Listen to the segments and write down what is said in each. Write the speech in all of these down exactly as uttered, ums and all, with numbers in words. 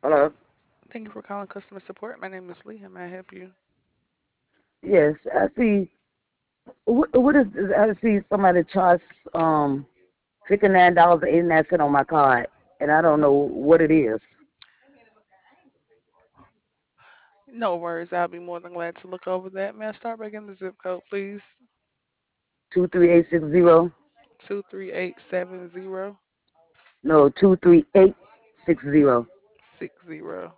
Hello. Thank you for calling customer support. My name is Lee. How may I help you? Yes, I see. What, what is? I see somebody charge um fifty nine dollars and eighty nine cent on my card, and I don't know what it is. No worries. I'll be more than glad to look over that. May I start by getting the zip code, please? Two three eight six zero. two three eight seven zero No, two three eight six zero. six zero.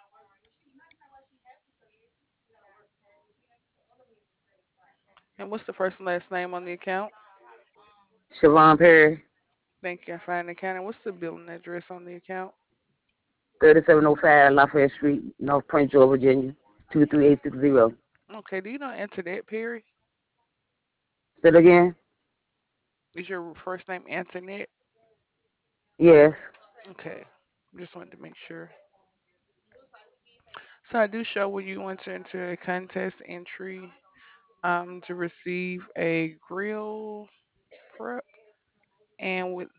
And what's the first and last name on the account? Siobhan Perry, Thank you. I find the account. And what's the billing address on the account? thirty seven oh five Lafayette Street, North Prince George, Virginia, two three eight six zero. Okay. Do you know Antoinette Perry? Say it again. Is your first name Antoinette? Yes. Okay. Just wanted to make sure. So I do show when you enter into a contest entry um, to receive a grill prep. And with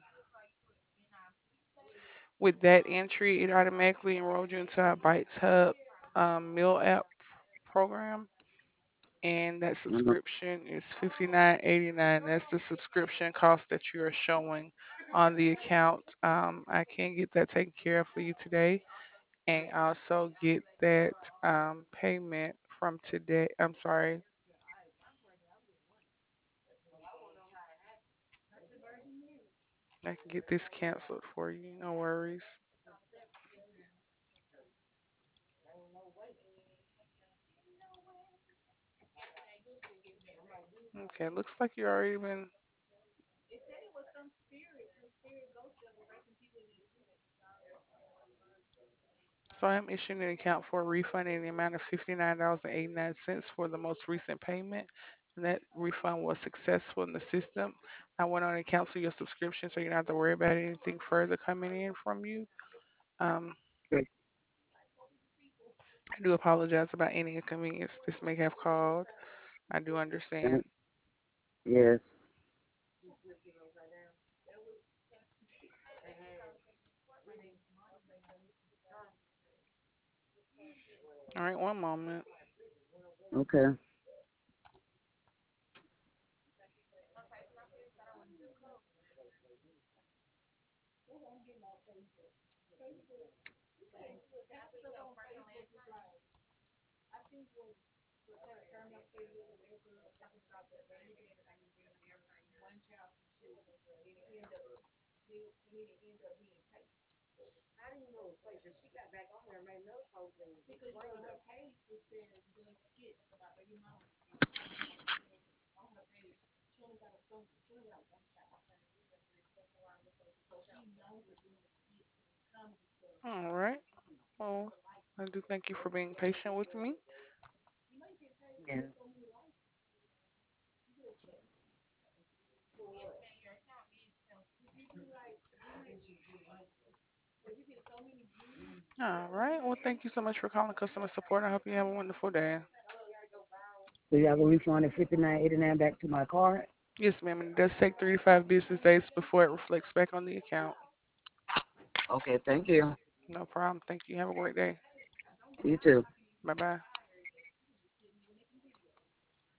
with that entry, it automatically enrolled you into our Bites Hub um, meal app program. And that Mhm. subscription is fifty-nine eighty-nine. That's the subscription cost that you are showing on the account. Um, I can get that taken care of for you today, and also get that um, payment from today. I'm sorry, I can get this canceled for you. No worries. Okay, looks like you already been. So I'm issuing an account for a refund in the amount of fifty-nine dollars and eighty-nine cents for the most recent payment. And that refund was successful in the system. I went on and canceled your subscription so you don't have to worry about anything further coming in from you. Um, Okay. I do apologize about any inconvenience this may have caused. I do understand. Thank- Yes. All right, one moment. Okay. All right. Well, I do thank you for being patient with me. Yes. All right. Well, thank you so much for calling customer support. I hope you have a wonderful day. So y'all gonna refund the fifty nine eighty nine back to my card? Yes, ma'am. And it does take three to five business days before it reflects back on the account. Okay. Thank you. No problem. Thank you. Have a great day. You too. Bye bye.